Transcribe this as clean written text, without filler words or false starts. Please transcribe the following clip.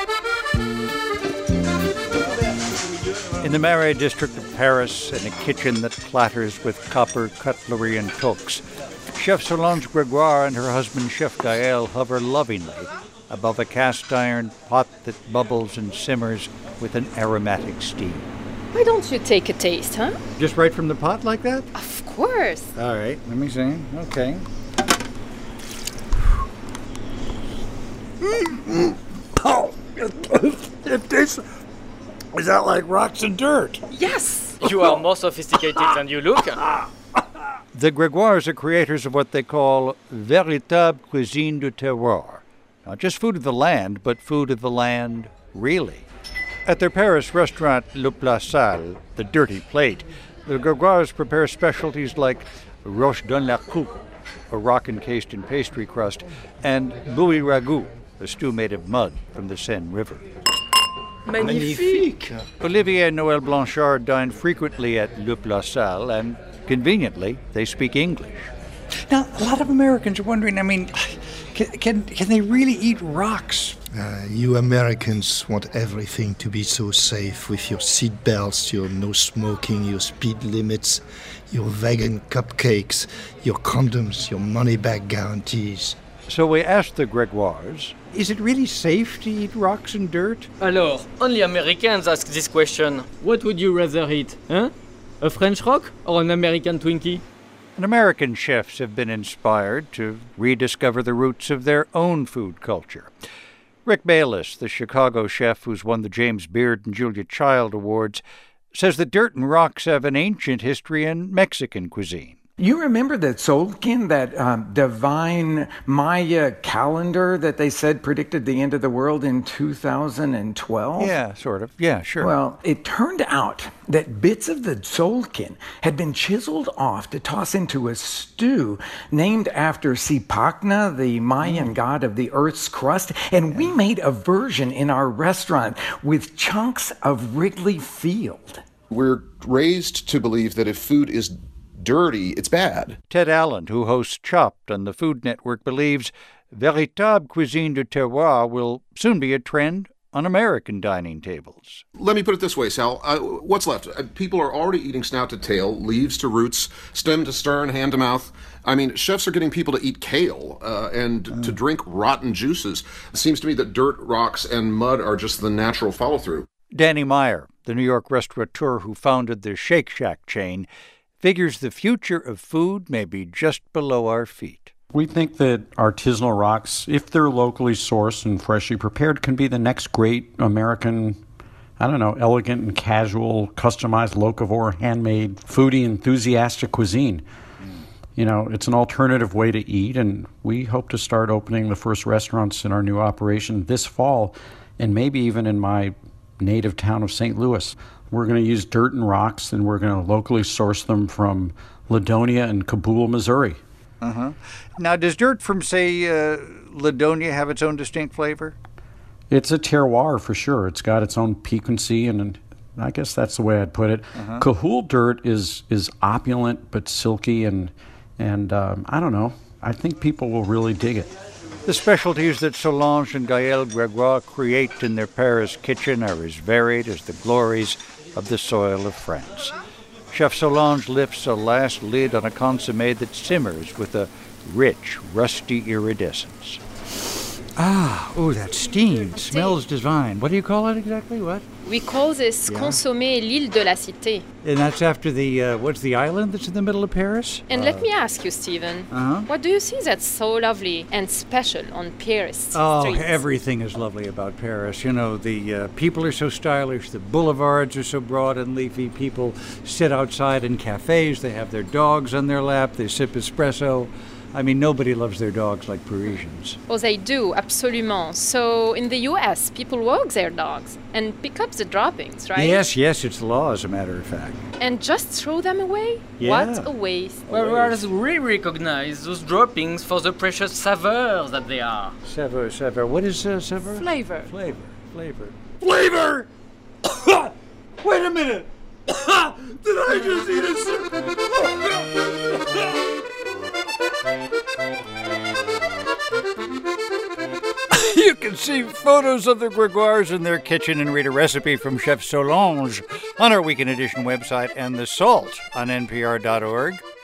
In the Marais district of Paris, in a kitchen that clatters with copper cutlery and toques, Chef Solange Gregoire and her husband, Chef Gaël, hover lovingly above a cast-iron pot that bubbles and simmers with an aromatic steam. Why don't you take a taste, huh? Just right from the pot like that? Of course. All right, let me see. Okay. Oh, it tastes... Is that like rocks and dirt? Yes! You are more sophisticated than you look. The Gregoires are creators of what they call véritable cuisine du terroir. Not just food of the land, but food of the land, really. At their Paris restaurant, Le Plat Sale, the dirty plate, the Gregoires prepare specialties like roche dans la coupe, a rock encased in pastry crust, and bouilli ragout, a stew made of mud from the Seine River. Magnifique! Olivier and Noël Blanchard dine frequently at Le Plat Sale, and conveniently, they speak English. Now, a lot of Americans are wondering, can they really eat rocks? You Americans want everything to be so safe, with your seat belts, your no smoking, your speed limits, your vegan cupcakes, your condoms, your money-back guarantees. So we asked the Gregoires, is it really safe to eat rocks and dirt? Alors, only Americans ask this question. What would you rather eat, huh? A French rock or an American Twinkie? And American chefs have been inspired to rediscover the roots of their own food culture. Rick Bayless, the Chicago chef who's won the James Beard and Julia Child Awards, says that dirt and rocks have an ancient history in Mexican cuisine. You remember that Tzolk'in, that divine Maya calendar that they said predicted the end of the world in 2012? Yeah, sort of. Yeah, sure. Well, it turned out that bits of the Tzolk'in had been chiseled off to toss into a stew named after Zipacna, the Mayan god of the Earth's crust, and we made a version in our restaurant with chunks of Wrigley Field. We're raised to believe that if food is dirty, it's bad. Ted Allen, who hosts Chopped on the Food Network, believes véritable cuisine du terroir will soon be a trend on American dining tables. Let me put it this way, Sal. What's left? People are already eating snout to tail, leaves to roots, stem to stern, hand to mouth. Chefs are getting people to eat kale and to drink rotten juices. It seems to me that dirt, rocks, and mud are just the natural follow-through. Danny Meyer, the New York restaurateur who founded the Shake Shack chain, figures the future of food may be just below our feet. We think that artisanal rocks, if they're locally sourced and freshly prepared, can be the next great American, elegant and casual, customized, locavore, handmade, foodie, enthusiastic cuisine. It's an alternative way to eat, and we hope to start opening the first restaurants in our new operation this fall, and maybe even in my native town of St. Louis. We're going to use dirt and rocks, and we're going to locally source them from Ladonia and Kabul, Missouri. Uh-huh. Now, does dirt from, say, Ladonia have its own distinct flavor? It's a terroir for sure. It's got its own piquancy, and I guess that's the way I'd put it. Uh-huh. Kabul dirt is opulent but silky, and I don't know. I think people will really dig it. The specialties that Solange and Gaël Gregoire create in their Paris kitchen are as varied as the glories of the soil of France. Chef Solange lifts a last lid on a consommé that simmers with a rich, rusty iridescence. That steam smells divine. What do you call it exactly? What? We call this consommé l'île de la Cité. And that's after the, what's the island that's in the middle of Paris? And let me ask you, Stephen, what do you see that's so lovely and special on Paris streets? Oh, everything is lovely about Paris. The people are so stylish, the boulevards are so broad and leafy, people sit outside in cafes, they have their dogs on their lap, they sip espresso. Nobody loves their dogs like Parisians. Oh, they do, absolument. So in the U.S., people walk their dogs and pick up the droppings, right? Yes, it's the law, as a matter of fact. And just throw them away? Yeah. What a waste. Whereas we recognize those droppings for the precious savors that they are. Savor. What is savor? Flavor. Flavor! Wait a minute! Did I just eat a You can see photos of the Gregoires in their kitchen and read a recipe from Chef Solange on our Weekend Edition website and The Salt on NPR.org.